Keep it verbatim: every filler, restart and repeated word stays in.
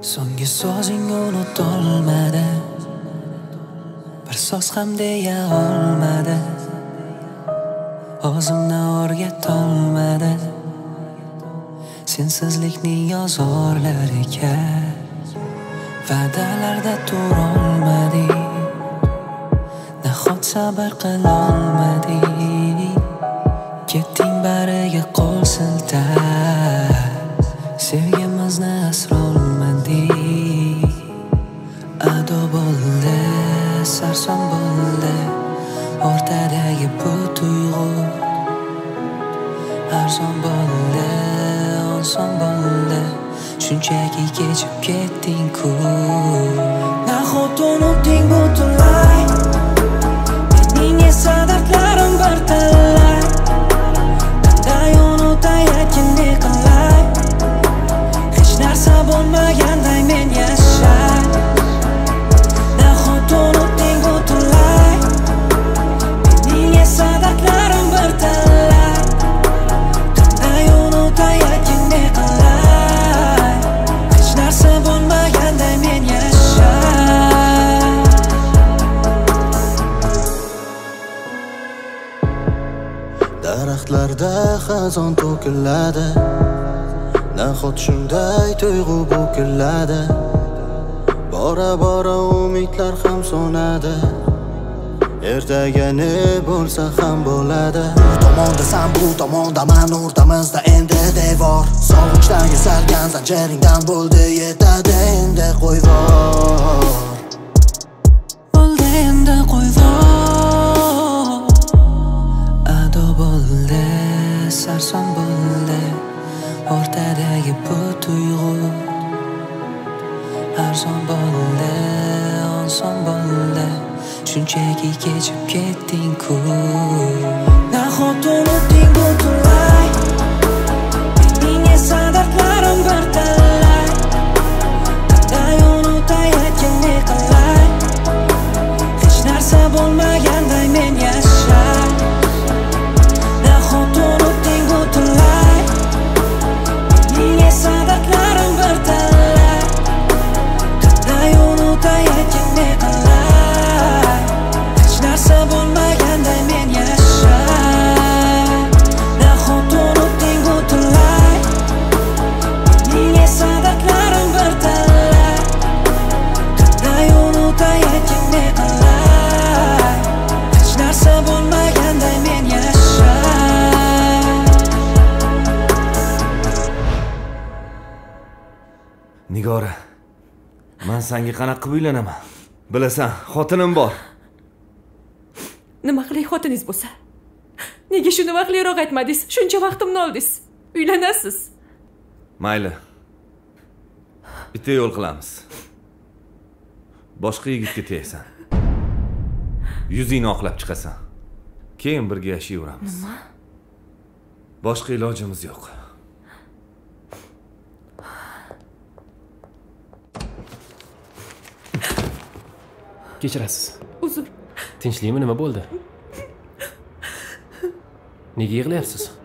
So'nggi so'zing unutolmadi, bir so'z ham deya olmadi, o'zimni o'rgatolmadi sensizlikning yozorlariga. Va'dalarda turolmading, nahot sabr qilolmading, ketding bariga qo'l siltab, sevgimizni asrolmadik. Ado bo'ldi, sarson bo'ldi o'rtadagi bu tuyg'u, arzon bo'ldi, oson bo'ldi, shunchaki kechib ketding-ku. Nahot unutding butunlay, mening esa dardlarim bir talay. Qanday unutay aytgin ne qilay, hech narsa bo'lmaganday men yashay. Nahot unutding butunlay, mening esa dardlarim bir talay. Qanday unutay aytgin ne qilay, hech narsa bo'lmaganday men yashay. Daraxtlarda xazon to'kiladi, nahot shunday tuyg'u bo'kiladi. Bora bora umidlar ham so'nadi, ertaga ne bo'lsa ham bo'ladi. Bu tomonda san, bu tomonda man, o'rtamizda endi devor. Sog'inchdan salgan zanjiringdan bo'ldi yetadi endi qo'yvor. Bo'ldi endi qo'yvor. Ado bo'ldi, sarson bo'ldi o'rtadagi bu tuyg'u, arzon bo'ldi, oson bo'ldi, shunchaki kechib ketding-ku. Nahot unutding butunlay, mening esa dardlarim bir talay. Qanday unutay aytgin ne qilay, hech narsa bo'lmaganday men yashay. Nahot unutding butunlay, mening esa dardlarim bir talay. Qanday unutay aytgin ne qilay, hech narsa bo'lmaganday men yashay. Nahot unutding butunlay, mening esa dardlarim bir talay. Qanday unutay aytgin ne qilay, hech narsa bo'lmaganday men yashay. Nigora, men senga qanaqa qilib uylanaman? Bilasan, xotinim bor. Nima qilay xotiningiz bo'lsa? Nega shuni vaqtliroq aytmadingiz? Shuncha vaqtimni oldingiz. Uylanasiz. Mayli. Bitta yo'l qilamiz. Boshqa yigitga tegasan. Yuzingni oqlab chiqasan. Keyin birga yashayveramiz. Nima? Boshqa ilojimiz yo'q. Kechirasiz. Uzr. Tinchlikmi, nima bo'ldi? Nega yig'layapsiz?